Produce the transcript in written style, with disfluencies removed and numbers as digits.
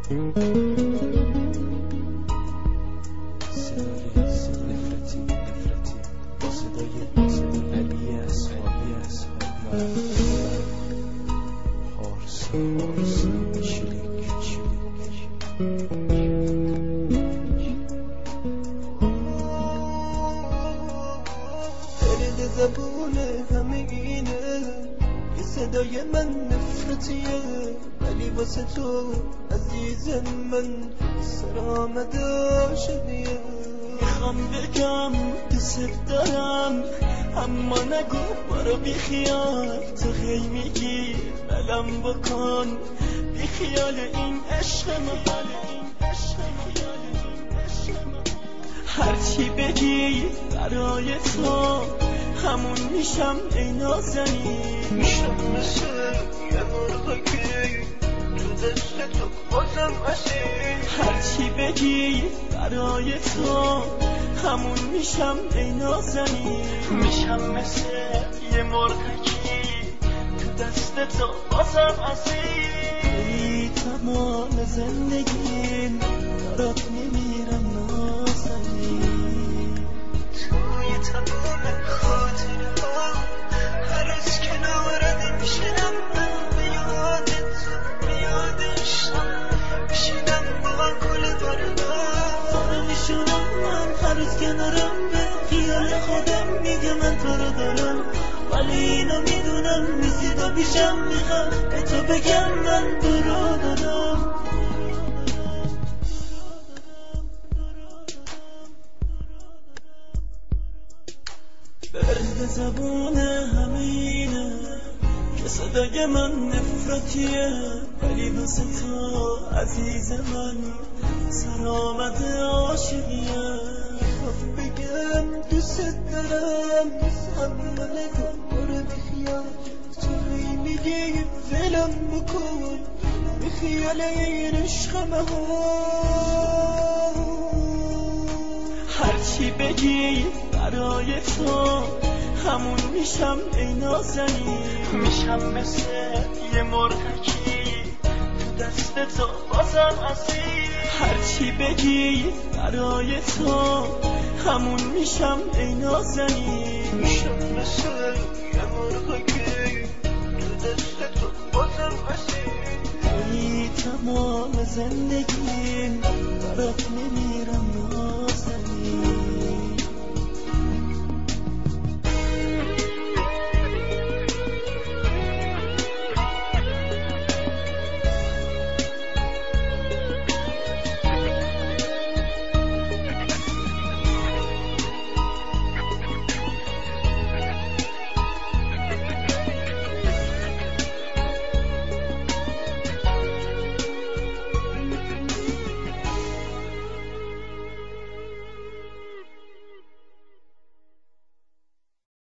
زبونه همه اینه یه صدای من نفرتیه ولی واسه تو عزیز من سر آمده شدیه. میخوام بگم دوست دارم اما نگو برو بی خیال، تو خیلی میگی بلم بکن بی خیال این عشق من. هرچی بگی برای تو همون میشم ای نازنی، میشم مثل یه مرغکی تو دست تو بازم اسیر. هرچی بگی برای تو همون میشم ای نازنی، میشم مثل یه مرغکی تو دست تو بازم اسیر. ای تمام زندگیم برات میمیرم نازنی، توی تمام خاطره ها هر از کنارت میشینم من به یادت میادشم میشینم با کل بارنا میشونم من هر از کنارم به خیال خودم میگه من تو رو دارم، ولی اینو میدونم میزیدا بیشم میخوام به تو بگم من تو رو دارم. برد زبون همه اینه که صدای من نفرتیه ولی واسه تو عزیز من سر آمده عاشقیه. خب بگم دوست دارم اما نگم برو بخیال، توی میگی ولم بکن بخیال این عشق ها. هرچی بگی برای تو همون میشم ای نازنی، میشم مثل یه مرغکی تو دست تو بازم اسیر. هرچی بگی برای تو همون میشم ای نازنی، میشم مثل یه مرغکی تو دست تو بازم اسیر. ای تمام زندگیم برات میمیرم